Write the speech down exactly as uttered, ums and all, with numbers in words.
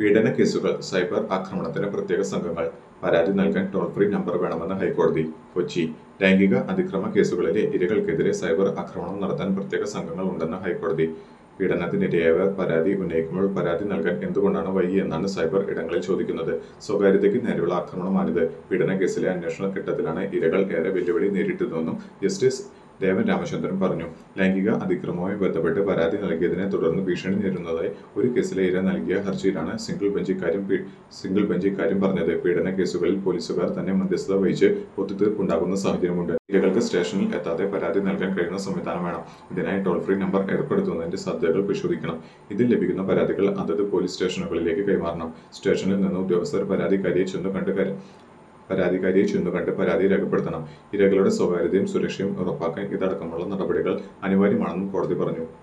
പീഡന കേസുകൾ, സൈബർ ആക്രമണത്തിന് പ്രത്യേക സംഘങ്ങൾ, പരാതി നൽകാൻ ടോൾ ഫ്രീ നമ്പർ വേണമെന്ന് ഹൈക്കോടതി. കൊച്ചി: ലൈംഗിക അതിക്രമ കേസുകളിലെ ഇരകൾക്കെതിരെ സൈബർ ആക്രമണം നടത്താൻ പ്രത്യേക സംഘങ്ങൾ ഉണ്ടെന്ന് ഹൈക്കോടതി. പീഡനത്തിനിരയായവർ പരാതി ഉന്നയിക്കുമ്പോൾ പരാതി നൽകാൻ എന്തുകൊണ്ടാണ് വൈകിയെന്നാണ് സൈബർ ഇടങ്ങളിൽ ചോദിക്കുന്നത്. സ്വകാര്യതയ്ക്ക് നേരെയുള്ള ആക്രമണമാണിത്. പീഡന കേസിലെ അന്വേഷണ ഘട്ടത്തിലാണ് ഇരകൾ ഏറെ വെല്ലുവിളി നേരിട്ടതെന്നും ജസ്റ്റിസ് ദേവൻ രാമചന്ദ്രൻ പറഞ്ഞു. ലൈംഗിക അതിക്രമവുമായി ബന്ധപ്പെട്ട് പരാതി നൽകിയതിനെ തുടർന്ന് ഭീഷണി നേരിടുന്നതായി ഒരു കേസിലെ ഇര നൽകിയ ഹർജിയിലാണ് സിംഗിൾ ബെഞ്ച് ഇക്കാര്യം സിംഗിൾ ബെഞ്ച് ഇക്കാര്യം പറഞ്ഞത്. പീഡന കേസുകളിൽ പോലീസുകാർ തന്നെ മധ്യസ്ഥത വഹിച്ച് ഒത്തുതീർപ്പുണ്ടാകുന്ന സാഹചര്യമുണ്ട്. ഇരകൾക്ക് സ്റ്റേഷനിൽ എത്താതെ പരാതി നൽകാൻ കഴിയുന്ന സംവിധാനം വേണം. ഇതിനായി ടോൾ ഫ്രീ നമ്പർ ഏർപ്പെടുത്തുന്നതിന്റെ സാധ്യതകൾ പരിശോധിക്കണം. ഇതിൽ ലഭിക്കുന്ന പരാതികൾ അതത് പോലീസ് സ്റ്റേഷനുകളിലേക്ക് കൈമാറണം. സ്റ്റേഷനിൽ നിന്ന് ഉദ്യോഗസ്ഥർ പരാതിക്കാരിയെ ചെന്നു കണ്ട് പരാതിക്കാരിയെ ചെന്നുകണ്ട് പരാതി രേഖപ്പെടുത്തണം. ഇരകളുടെ സ്വകാര്യതയും സുരക്ഷയും ഉറപ്പാക്കാൻ ഇതടക്കമുള്ള നടപടികൾ അനിവാര്യമാണെന്നും കോടതി പറഞ്ഞു.